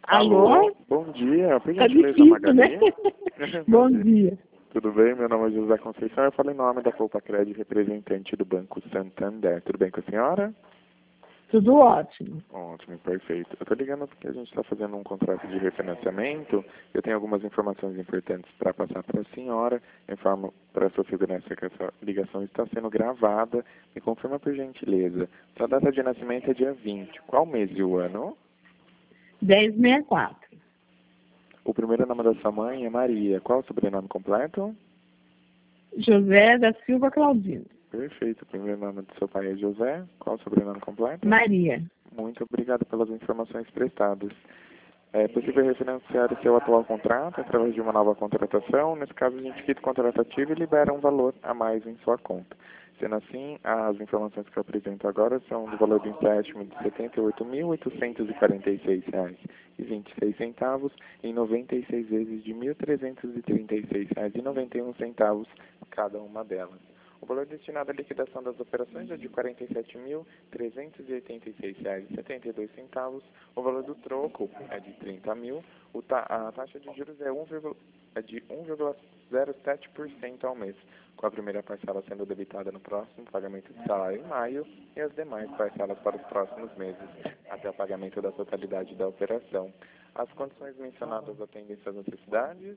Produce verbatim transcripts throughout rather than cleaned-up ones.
Alô? Bom dia, por Tá gentileza, difícil, Magali? né? Bom dia. Tudo bem? Meu nome é José Conceição, eu falo em nome da Poupa Crédito, representante do Banco Santander. Tudo bem com a senhora? Tudo ótimo. Ótimo, perfeito. Eu estou ligando porque a gente está fazendo um contrato de refinanciamento. Eu tenho algumas informações importantes para passar para a senhora. Eu informo para a sua segurança que essa ligação está sendo gravada. Me confirma por gentileza. Sua data de nascimento é dia vinte. Qual mês e o ano? dez sessenta e quatro. O primeiro nome da sua mãe é Maria. Qual o sobrenome completo? José da Silva Claudino. Perfeito. O primeiro nome do seu pai é José. Qual o sobrenome completo? Maria. Muito obrigado pelas informações prestadas. É possível refinanciar o seu atual contrato através de uma nova contratação. Nesse caso, a gente quita o contrato ativo e libera um valor a mais em sua conta. Sendo assim, as informações que eu apresento agora são do valor do empréstimo de setenta e oito mil, oitocentos e quarenta e seis reais e vinte e seis centavos em noventa e seis vezes de mil, trezentos e trinta e seis reais e noventa e um centavos cada uma delas. O valor destinado à liquidação das operações é de quarenta e sete mil, trezentos e oitenta e seis reais e setenta e dois centavos. O valor do troco é de trinta mil. O ta a taxa de juros é, um, é de um vírgula zero sete por cento ao mês, com a primeira parcela sendo debitada no próximo pagamento de salário em maio e as demais parcelas para os próximos meses, até o pagamento da totalidade da operação. As condições mencionadas atendem suas necessidades?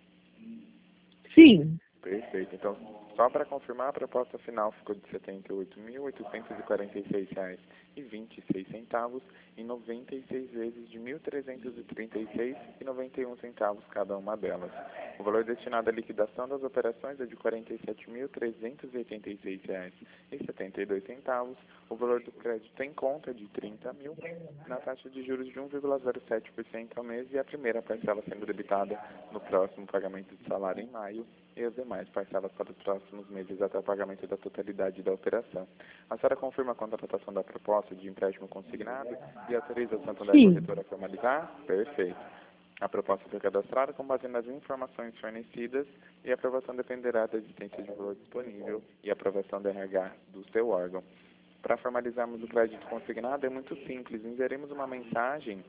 Sim. Perfeito. Então, só para confirmar, a proposta final ficou de setenta e oito mil, oitocentos e quarenta e seis reais e vinte e seis centavos em noventa e seis vezes de mil, trezentos e trinta e seis reais e noventa e um centavos cada uma delas. O valor destinado à liquidação das operações é de quarenta e sete mil, trezentos e oitenta e seis reais e setenta e dois centavos. O valor do crédito em conta é de trinta mil, na taxa de juros de um vírgula zero sete por cento ao mês e a primeira parcela sendo debitada no próximo pagamento de salário em maio e as demais parcelas para os próximos meses até o pagamento da totalidade da operação. A senhora confirma a contratação da proposta de empréstimo consignado e autoriza a Santander Corretora a formalizar? Perfeito. A proposta foi cadastrada com base nas informações fornecidas e a aprovação dependerá da existência de um valor disponível e a aprovação do R H do seu órgão. Para formalizarmos o crédito consignado é muito simples. Enviaremos uma mensagem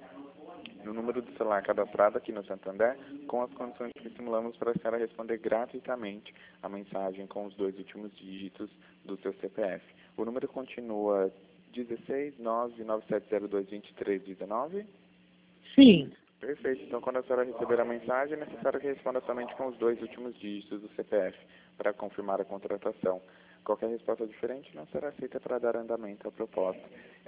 no número do celular cadastrado aqui no Santander, com as condições que simulamos para a senhora responder gratuitamente a mensagem com os dois últimos dígitos do seu C P F. O número continua dezesseis, nove, nove sete zero dois, vinte e três, dezenove? Sim. Perfeito. Então, quando a senhora receber a mensagem, é necessário que responda somente com os dois últimos dígitos do C P F para confirmar a contratação. Qualquer resposta diferente não será aceita para dar andamento à proposta.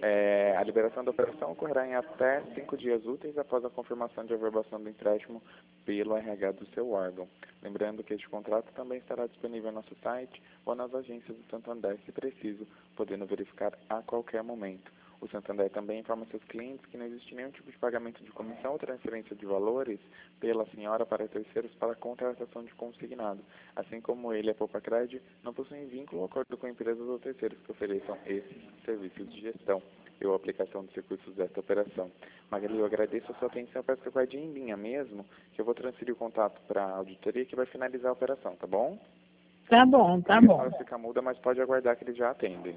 É, a liberação da operação ocorrerá em até cinco dias úteis após a confirmação de averbação do empréstimo pelo R H do seu órgão. Lembrando que este contrato também estará disponível no nosso site ou nas agências do Santander, se preciso, podendo verificar a qualquer momento. O Santander também informa seus clientes que não existe nenhum tipo de pagamento de comissão ou transferência de valores pela senhora para terceiros para a contratação de consignado. Assim como ele e a Poupa Crédito não possuem vínculo ou acordo com empresas ou terceiros que ofereçam esses serviços de gestão ou aplicação dos recursos desta operação. Magali, eu agradeço a sua atenção, peço que eu guarde em linha mesmo, que eu vou transferir o contato para a auditoria que vai finalizar a operação, tá bom? Tá bom, tá a bom. fica muda, mas pode aguardar que eles já atendem.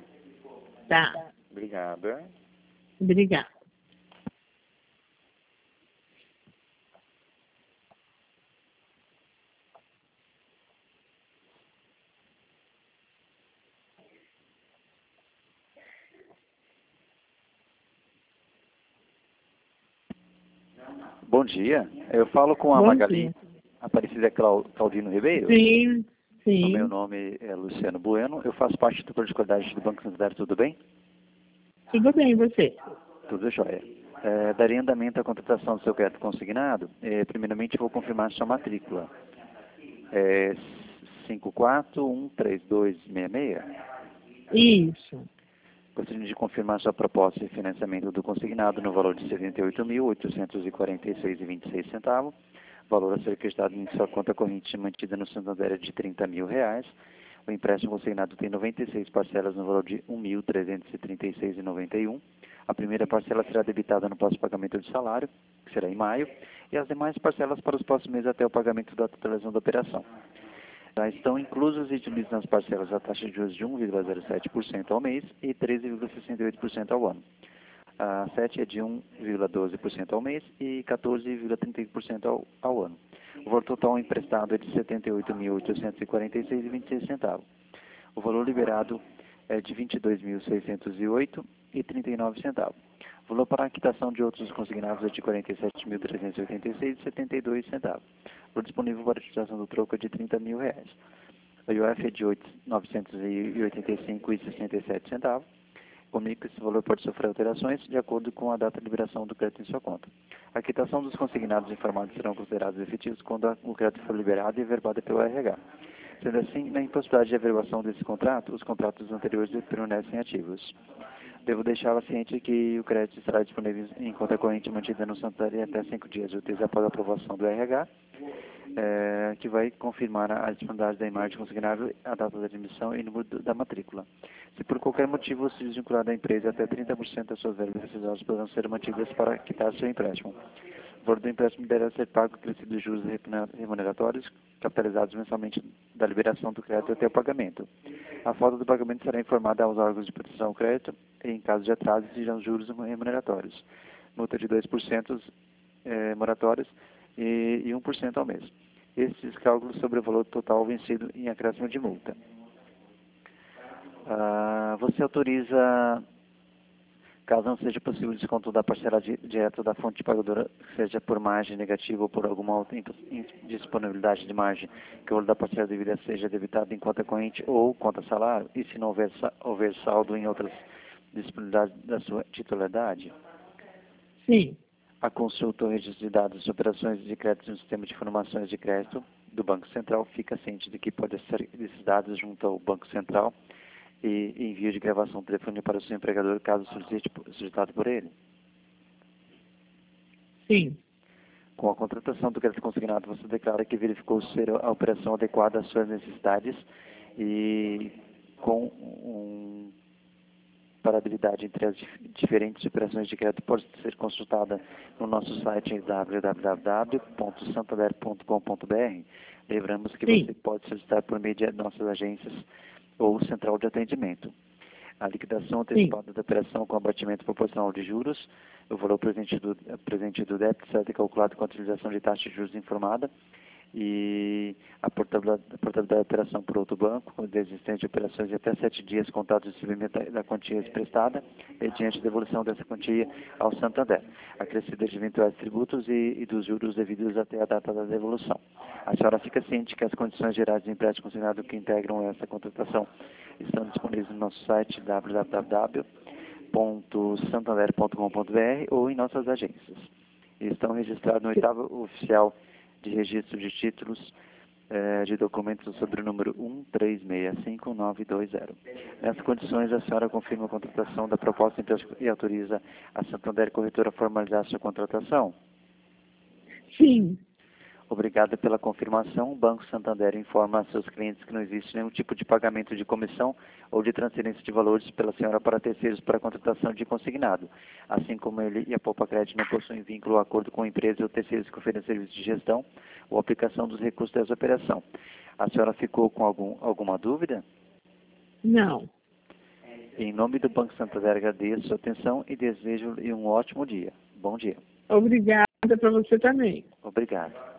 Tá. Obrigada. Obrigada. Bom dia, eu falo com a Bom Magali dia. Aparecida Clau- Claudino Ribeiro. Sim, sim. O meu nome é Luciano Bueno, eu faço parte do Corpo de Qualidade do Banco Santander, tudo bem? Tudo bem, e você? Tudo jóia. É, daria andamento à contratação do seu crédito consignado. É, primeiramente, vou confirmar sua matrícula. É cinco quatro um três dois seis seis. Isso. Gostaria de confirmar sua proposta de financiamento do consignado no valor de setenta e oito mil, oitocentos e quarenta e seis reais e vinte e seis centavos. Valor a ser acreditado em sua conta corrente mantida no Santander é de trinta mil reais. O empréstimo consignado tem noventa e seis parcelas no valor de um mil, trezentos e trinta e seis reais e noventa e um centavos. A primeira parcela será debitada no próximo pagamento de salário, que será em maio, e as demais parcelas para os próximos meses até o pagamento da totalização da operação. Já estão inclusos e incluídos nas parcelas a taxa de juros de um vírgula zero sete por cento ao mês e treze vírgula sessenta e oito por cento ao ano. A sete é de um vírgula doze por cento ao mês e quatorze vírgula trinta por cento ao, ao ano. O valor total emprestado é de setenta e oito mil oitocentos e quarenta e seis reais e vinte e seis centavos. O valor liberado é de vinte e dois mil seiscentos e oito reais e trinta e nove centavos. O valor para a quitação de outros consignados é de quarenta e sete mil trezentos e oitenta e seis reais e setenta e dois centavos. O valor disponível para a utilização do troco é de trinta mil reais. O I O F é de novecentos e oitenta e cinco reais e sessenta e sete centavos. Comunica que esse valor pode sofrer alterações de acordo com a data de liberação do crédito em sua conta. A quitação dos consignados informados serão considerados efetivos quando o crédito for liberado e averbado pelo R H. Sendo assim, na impossibilidade de averbação desse contrato, os contratos anteriores permanecem ativos. Devo deixá-la ciente que o crédito estará disponível em conta corrente mantida no Santander até cinco dias úteis após a aprovação do R H, é, que vai confirmar a disponibilidade da imagem consignável, a data da admissão e o número da matrícula. Se por qualquer motivo se desvincular da empresa, até trinta por cento das suas verbas rescisórias poderão ser mantidas para quitar seu empréstimo. O valor do empréstimo deverá ser pago acrescido dos juros remuneratórios, capitalizados mensalmente da liberação do crédito até o pagamento. A falta do pagamento será informada aos órgãos de proteção ao crédito e, em caso de atraso, exigirão juros remuneratórios. Multa de dois por cento eh, moratórios e, e um por cento ao mês. Esses cálculos sobre o valor total vencido em acréscimo de multa. Ah, você autoriza, caso não seja possível o desconto da parcela di direta da fonte pagadora, seja por margem negativa ou por alguma outra indisponibilidade de margem, que o valor da parcela devida seja debitado em conta corrente ou conta salário, e se não houver, houver saldo em outras disponibilidades da sua titularidade? Sim. A consulta ou registro de dados de operações de crédito no sistema de informações de crédito do Banco Central fica ciente de que pode ser esses dados junto ao Banco Central e envio de gravação do telefone para o seu empregador, caso solicitado por ele. Sim. Com a contratação do crédito consignado, você declara que verificou ser a operação adequada às suas necessidades e com um comparabilidade entre as dif diferentes operações de crédito pode ser consultada no nosso site w w w ponto santander ponto com ponto b r. Lembramos que Sim. você pode solicitar por meio de nossas agências ou central de atendimento. A liquidação antecipada da operação com abatimento proporcional de juros, o valor presente do, presente do débito será calculado com a utilização de taxa de juros informada e a portabilidade, a portabilidade da operação por outro banco, com desistência de operações de até sete dias contados do recebimento da quantia prestada, mediante devolução dessa quantia ao Santander, acrescida de eventuais tributos e, e dos juros devidos até a data da devolução. A senhora fica ciente que as condições gerais de empréstimo consignado que integram essa contratação estão disponíveis no nosso site w w w ponto santander ponto com ponto b r ou em nossas agências. E estão registrados no oitavo oficial de registro de títulos eh, de documentos sobre o número um três seis cinco nove dois zero. Nessas condições, a senhora confirma a contratação da proposta e autoriza a Santander Corretora a formalizar sua contratação? Sim. Obrigado pela confirmação. O Banco Santander informa a seus clientes que não existe nenhum tipo de pagamento de comissão ou de transferência de valores pela senhora para terceiros para a contratação de consignado, assim como ele e a Poupa Crédito não possuem vínculo ou acordo com a empresa ou terceiros que oferecem serviços de gestão ou aplicação dos recursos dessa operação. A senhora ficou com algum, alguma dúvida? Não. Em nome do Banco Santander, agradeço a sua atenção e desejo-lhe um ótimo dia. Bom dia. Obrigada para você também. Obrigado.